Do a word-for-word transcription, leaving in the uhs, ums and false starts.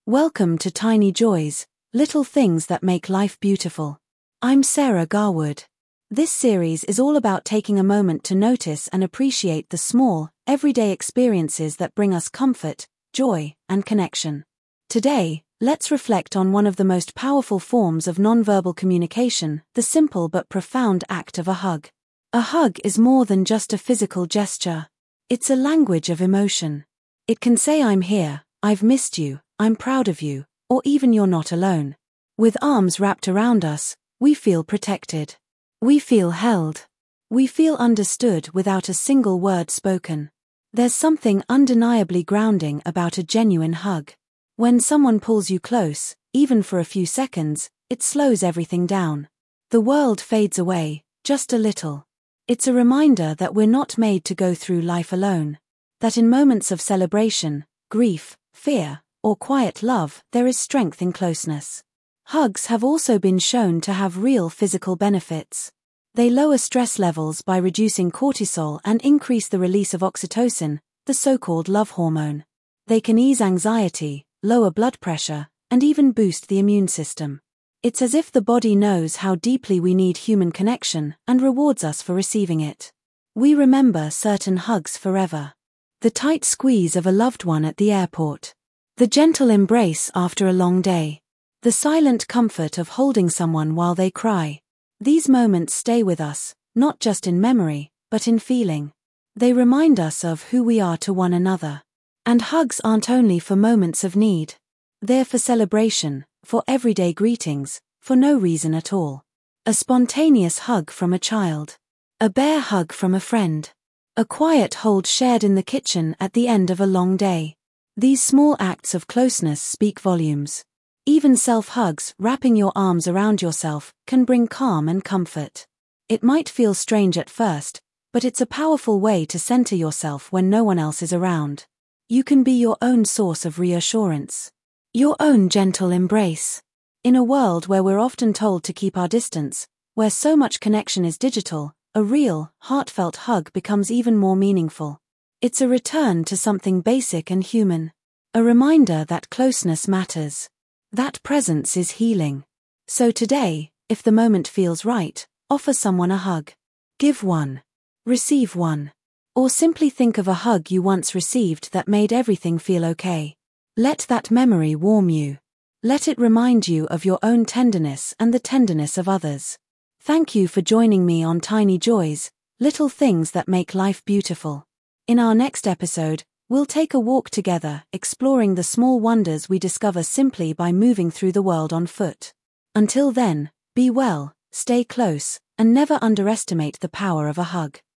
Welcome to Tiny Joys, Little Things That Make Life Beautiful. I'm Sarah Garwood. This series is all about taking a moment to notice and appreciate the small, everyday experiences that bring us comfort, joy, and connection. Today, let's reflect on one of the most powerful forms of nonverbal communication, the simple but profound act of a hug. A hug is more than just a physical gesture. It's a language of emotion. It can say I'm here, I've missed you, I'm proud of you, or even you're not alone. With arms wrapped around us, we feel protected. We feel held. We feel understood without a single word spoken. There's something undeniably grounding about a genuine hug. When someone pulls you close, even for a few seconds, it slows everything down. The world fades away, just a little. It's a reminder that we're not made to go through life alone. That in moments of celebration, grief, fear, or quiet love, there is strength in closeness. Hugs have also been shown to have real physical benefits. They lower stress levels by reducing cortisol and increase the release of oxytocin, the so-called love hormone. They can ease anxiety, lower blood pressure, and even boost the immune system. It's as if the body knows how deeply we need human connection and rewards us for receiving it. We remember certain hugs forever. The tight squeeze of a loved one at the airport. The gentle embrace after a long day. The silent comfort of holding someone while they cry. These moments stay with us, not just in memory, but in feeling. They remind us of who we are to one another. And hugs aren't only for moments of need. They're for celebration, for everyday greetings, for no reason at all. A spontaneous hug from a child. A bear hug from a friend. A quiet hold shared in the kitchen at the end of a long day. These small acts of closeness speak volumes. Even self-hugs, wrapping your arms around yourself, can bring calm and comfort. It might feel strange at first, but it's a powerful way to center yourself when no one else is around. You can be your own source of reassurance. Your own gentle embrace. In a world where we're often told to keep our distance, where so much connection is digital, a real, heartfelt hug becomes even more meaningful. It's a return to something basic and human. A reminder that closeness matters. That presence is healing. So today, if the moment feels right, offer someone a hug. Give one. Receive one. Or simply think of a hug you once received that made everything feel okay. Let that memory warm you. Let it remind you of your own tenderness and the tenderness of others. Thank you for joining me on Tiny Joys, Little Things That Make Life Beautiful. In our next episode, we'll take a walk together, exploring the small wonders we discover simply by moving through the world on foot. Until then, be well, stay close, and never underestimate the power of a hug.